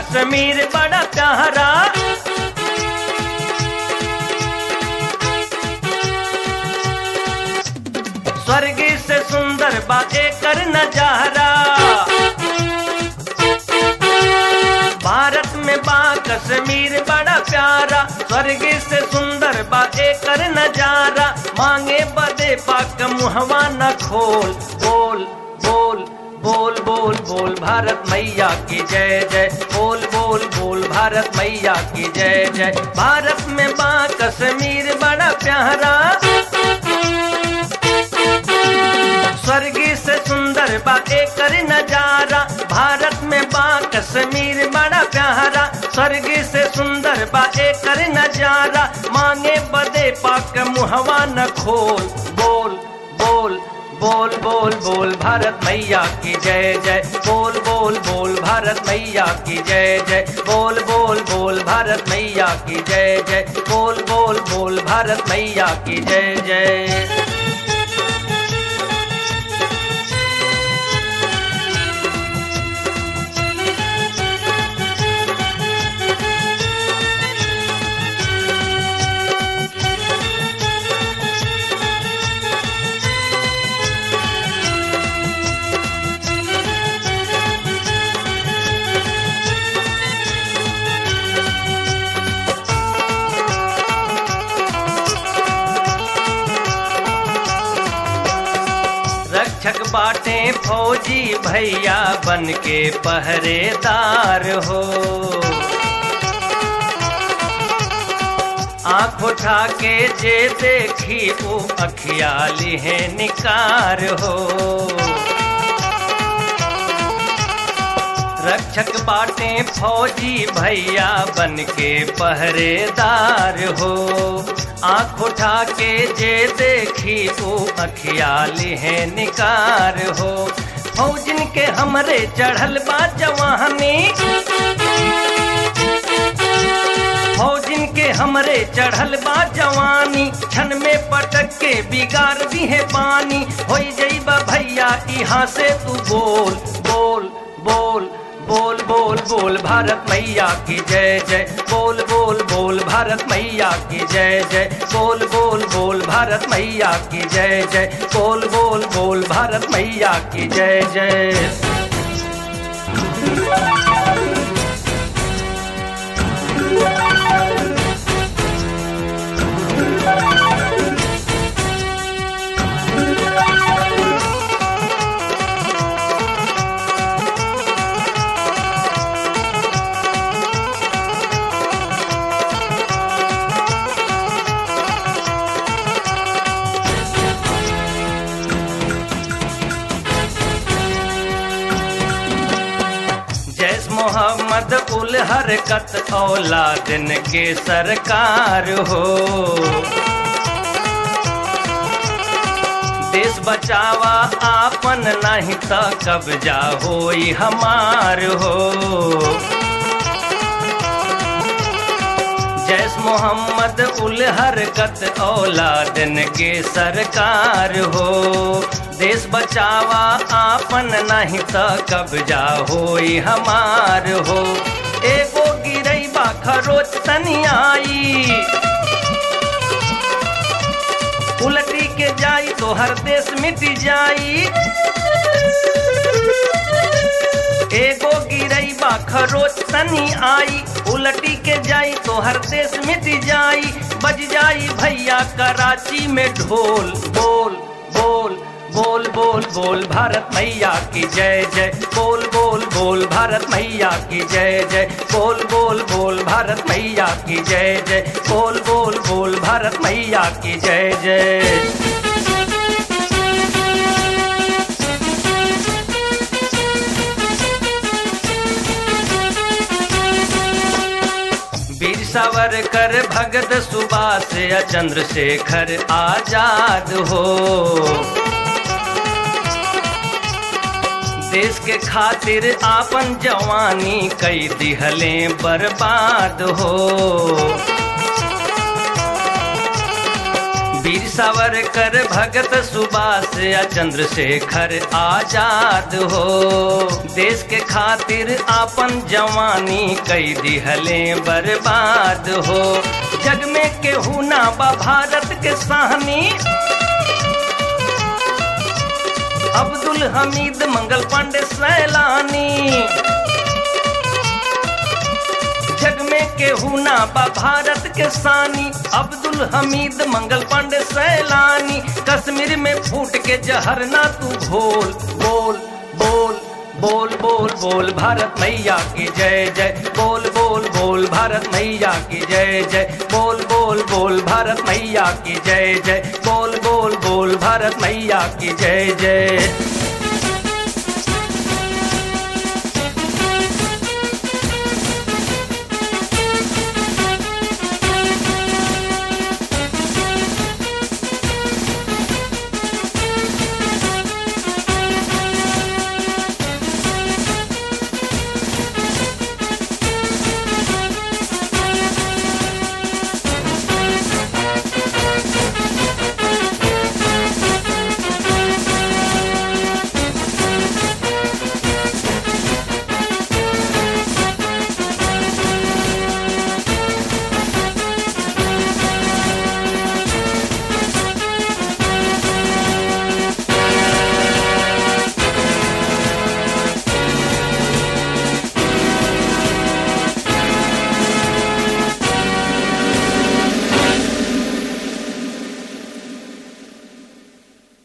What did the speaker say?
कश्मीर बड़ा प्यारा। स्वर्ग से सुंदर बा एकर नजारा। भारत में बा कश्मीर बड़ा प्यारा, स्वर्ग से सुंदर बा एकर नजारा। मांगे बदे पाक मुहवा न खोल, बोल बोल बोल बोल बोल भारत मैया की जय जय, बोल बोल बोल भारत मैया की जय जय। भारत में बा कश्मीर बड़ा प्यारा, स्वर्ग से सुंदर बा एकर नजारा। भारत में बा कश्मीर बड़ा प्यारा, स्वर्ग से सुंदर बा एकर नजारा। मांगे बदे पाक मुहवा न खोल, बोल बोल बोल बोल बोल भारत मैया की जय जय, बोल बोल बोल भारत मैया की जय जय, बोल बोल बोल भारत मैया की जय जय, बोल बोल बोल भारत मैया की जय जय। रक्षक बाटे फौजी भैया बन के पहरेदार हो। आँख उठा के जे देखी वो अखियाली है निकार हो। रक्षक बाटे फौजी भैया बन के पहरेदार हो। आँख उठा के जे देखी वो अखियाली है निकार हो। फौजन के हमरे चढ़ल बा जवानी, फौजन के हमरे चढ़ल बा जवानी। क्षण में पटक के बिगाड़ दी है पानी। होई जइबा भैया यहाँ से तू बोल बोल बोल बोल बोल बोल भारत मैया की जय जय, बोल बोल बोल भारत मैया की जय जय, बोल बोल बोल भारत मैया की जय जय, बोल बोल बोल भारत मैया की जय जय। मोहम्मद उल हरकत औलादन के सरकार हो। देश बचावा आपन नहीं त कब्जा होई हमार हो। जैस मोहम्मद उल हरकत औलादन के सरकार हो। देश बचावा आपन नहीं त कब्जा होई हमार हो। एगो गिरैबा खरोच तनी आई, उलटी के जाई तो हर देश मिट जाई। एगो गिरैबा खरोच तनी आई, उलटी के जाई तो हर देश मिट जाई। बज जाई भैया कराची में ढोल, बोल बोल बोल बोल बोल भारत मैया की जय जय, बोल बोल बोल भारत मैया की जय जय, बोल बोल बोल भारत मैया की जय जय, बोल बोल बोल भारत मैया की जय जय। वीर सावरकर भगत सुभाष या चंद्रशेखर आजाद हो। देश के खातिर आपन जवानी कई दिहले बर्बाद हो। वीर सावरकर भगत सुभाष या चंद्रशेखर आजाद हो। देश के खातिर आपन जवानी कई दिहले बर्बाद हो। जग में केहू ना बा भारत के साहनी, अब्दुल हमीद मंगल पांडे सैलानी। जग में केहू ना बा भारत के सानी, अब्दुल हमीद मंगल पांडे सैलानी। कश्मीर में फूट के जहर ना तू घोल, बोल बोल बोल बोल बोल भारत मैया की जय जय। बोल बोल बोल भारत मैया की जय जय। बोल बोल बोल भारत मैया की जय जय। बोल बोल बोल भारत मैया की जय जय।